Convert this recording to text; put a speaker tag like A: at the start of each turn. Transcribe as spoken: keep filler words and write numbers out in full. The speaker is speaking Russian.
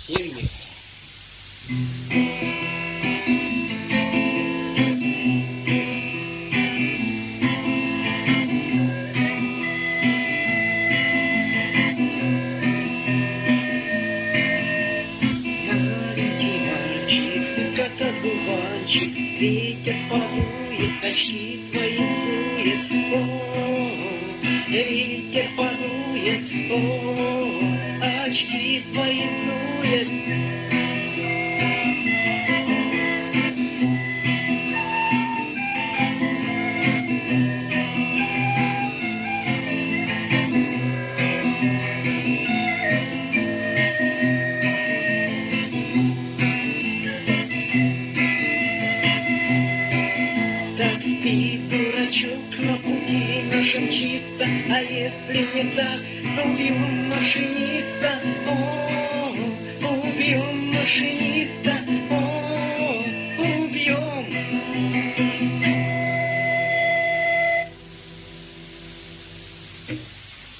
A: Серьги. Маленький мальчик, как одуванчик, ветер подует, очки твои дует. О, ветер подует, о, очки твои дует. Так ты, дурачок, на пути нашем чисто, а если не так, то убьем машиниста, о, убьем машиниста, о, убьем.